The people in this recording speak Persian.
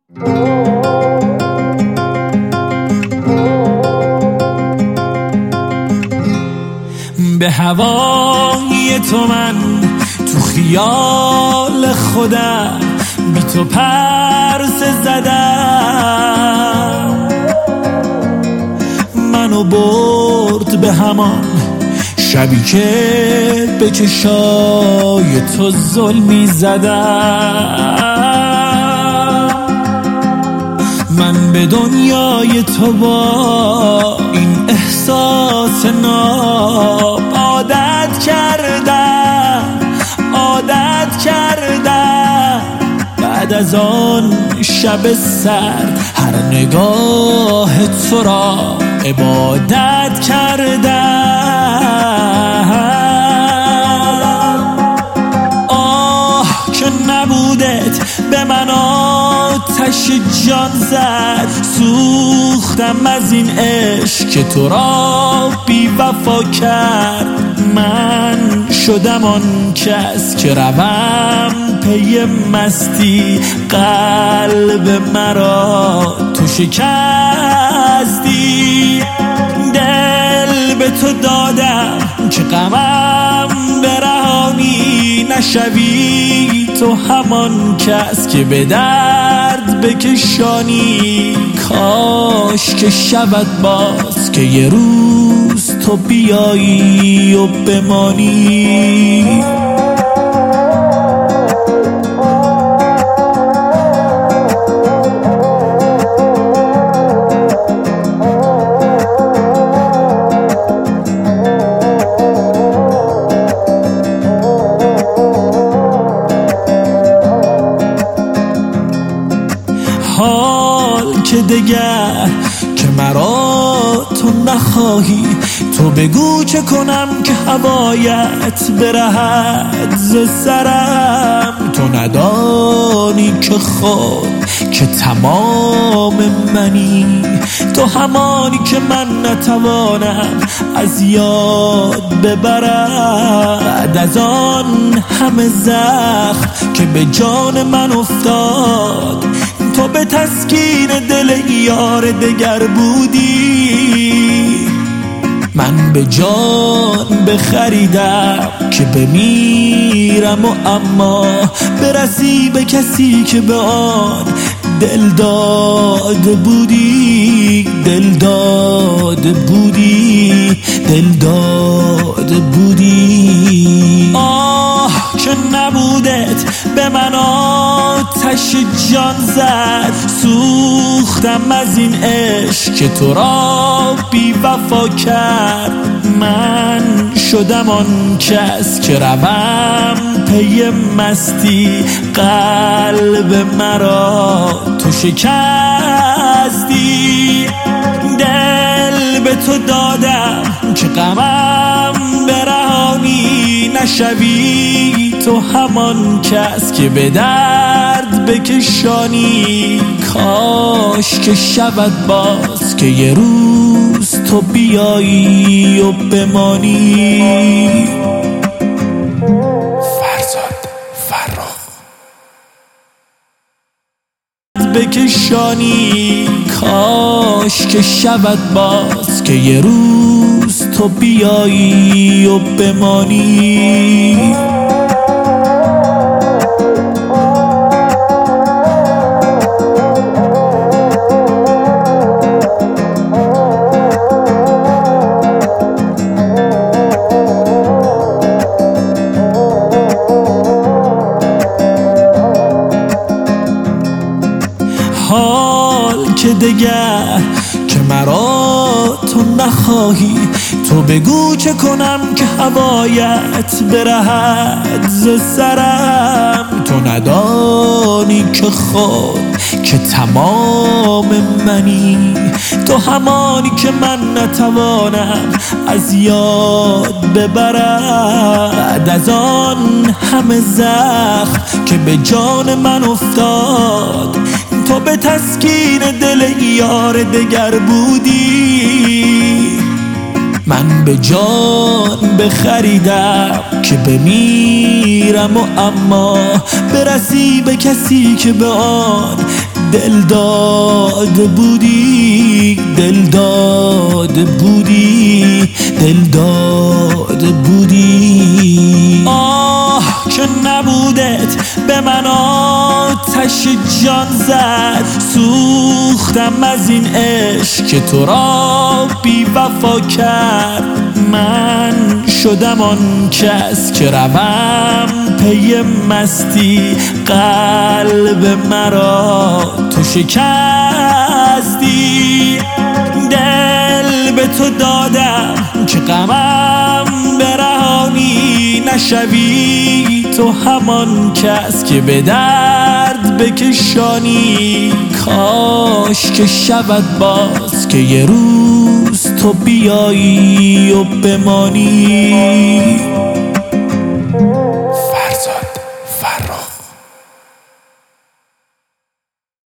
به هوای تو من تو خیال خودم بی تو پرسه زدم، منو برد به همان شبی که به چشای تو ظلمی زدم. من به دنیای تو با این احساس ناب عادت کردم. بعد از آن شب سرد هر نگاه تو را عبادت کردم. آه که نبودت به من آتش جان زد، سوختم از این عشق که تو را بی وفا کرد. من شدم آن کس که روم پی مستی، قلب مرا تو شکستی. دل به تو دادم که غمم برهانی، نشوی تو همان کس که به درد بکشانی. کاش که شود باز که یه روز تو بیایی و بمانی. حال که دگر که مرا تو نخواهی، تو بگو چه کنم که هوایت برهد ز سرم. تو ندانی که خود که تمام منی، تو همانی که من نتوانم از یاد ببرم. بعد از آن همه زخم که به جان من افتاد، تو به تسکین دل یار دگر بودی. من به جان بخریدم که بمیرم و اما برسی به کسی که به آن دل داده بودی. دل داده بودی. آه که نبودت به من آتش جان زد، سوختم از این عشق که تو را بی وفا کرد. من شدم آن کس که روم پی مستی، قلب مرا تو شکستی. دل به تو دادم که غمم برهانی، نشوی تو همان کس که به درد بکشانی. کاش که شود باز که یه روز تو بیایی و بمانی. فرزاد فرخ بکشانی. کاش که شود باز که یه روز تو بیایی و بمانی. حال که دگر که مرا تو نخواهی، تو بگو چه کنم که هوایت برهد ز سرم. تو ندانی که خود که تمام منی، تو همانی که من نتوانم از یاد ببرم. بعد از آن همه زخم که به جان من افتاد، تو به تسکین دل یار دگر بودی. من به جان بخریدم که بمیرم و اما برسی به کسی که به آن دل داده بودی، دل داده بودی، دل داده بودی. آه که نبودت به من آتش جان زد، سوختم از این عشق که تو را بی وفا کرد. من شدم آن کس که روم پی مستی، قلب مرا تو شکستی. دل به تو دادم که غمم برهانی، نشوی تو همان کس که به درد بکشانی. کاش که شود باز که یه روز تو بیایی و بمانی.